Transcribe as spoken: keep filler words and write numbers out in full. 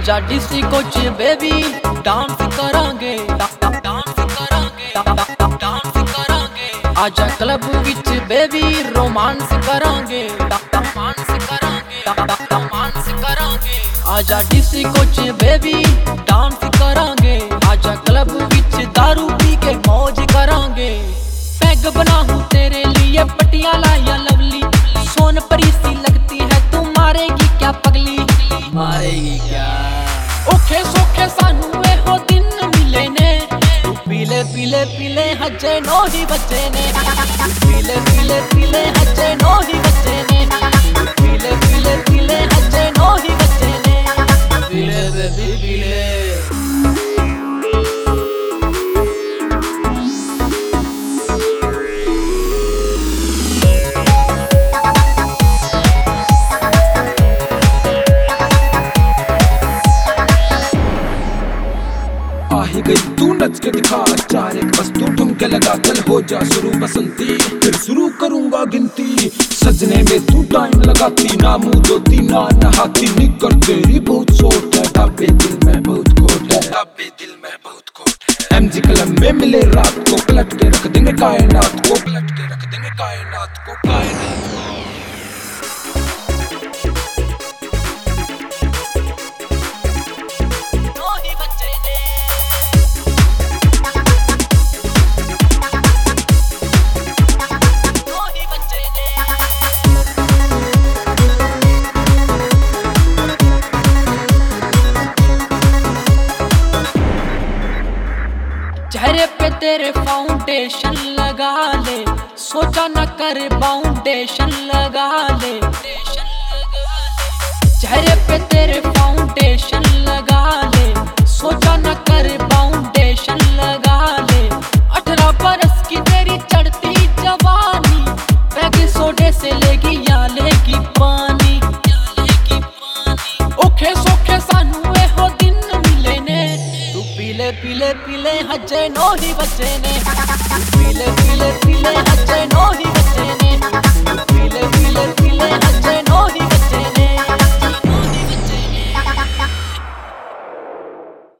आजा डिस्को च baby dance करांगे डांस करांगे डांस करांगे। आजा क्लब विच बेबी रोमांस करांगे रोमांस करांगे रोमांस करांगे। आजा डिस्को च बेबी डांस करांगे। आजा क्लब विच दारू पी के मौज करांगे। पैग बनाऊं तेरे लिए पटियाला या लवली, सोन परी सी लगती है तू मारेगी क्या पगली मारेगी क्या। ओखे सोखे सानू एहो दिन मिले ने, पीले पीले पीले हजे नो ही बच्चे ने, पीले पीले पीले हजे नो ही बच्चे ने, पीले पीले पीले हजे नो ही बच्चे ने, पीले बेबी पीले। ही गई तू नच के दिखा चार एक बस तू ठुमके लगा चल हो जा शुरू बसंती, फिर शुरू करूंगा गिनती। सजने में तू टाइम लगाती ना मुंह धोती ना नहाती, निकर तेरी बहुत सोट है ढाबे दिल में बहुत खोट है, ढाबे दिल में बहुत खोट है। एमजी कलम में मिले रात को पलट के रख देंगे कायनात को, पलट के रख देंगे कायनात को कायनात को। चेहरे पे तेरे फाउंडेशन लगा ले, सोचा न कर फाउंडेशन लगा ले। चेहरे पे तेरे फाउंडेशन लगा ले, सोचा न कर फाउंडेशन लगा ले। अठारह बरस की तेरी चढ़ती जवानी, पैग सोडे से लेगी या लेगी पानी, ओखे सोखे सानू एहो दिन मिले ने, तू पीले पीले पीले हजे नो ही बच्चे ने, पीले पीले पीले हजे नो ही बच्चे ने, पीले पीले पीले हजे नो ही बच्चे ने।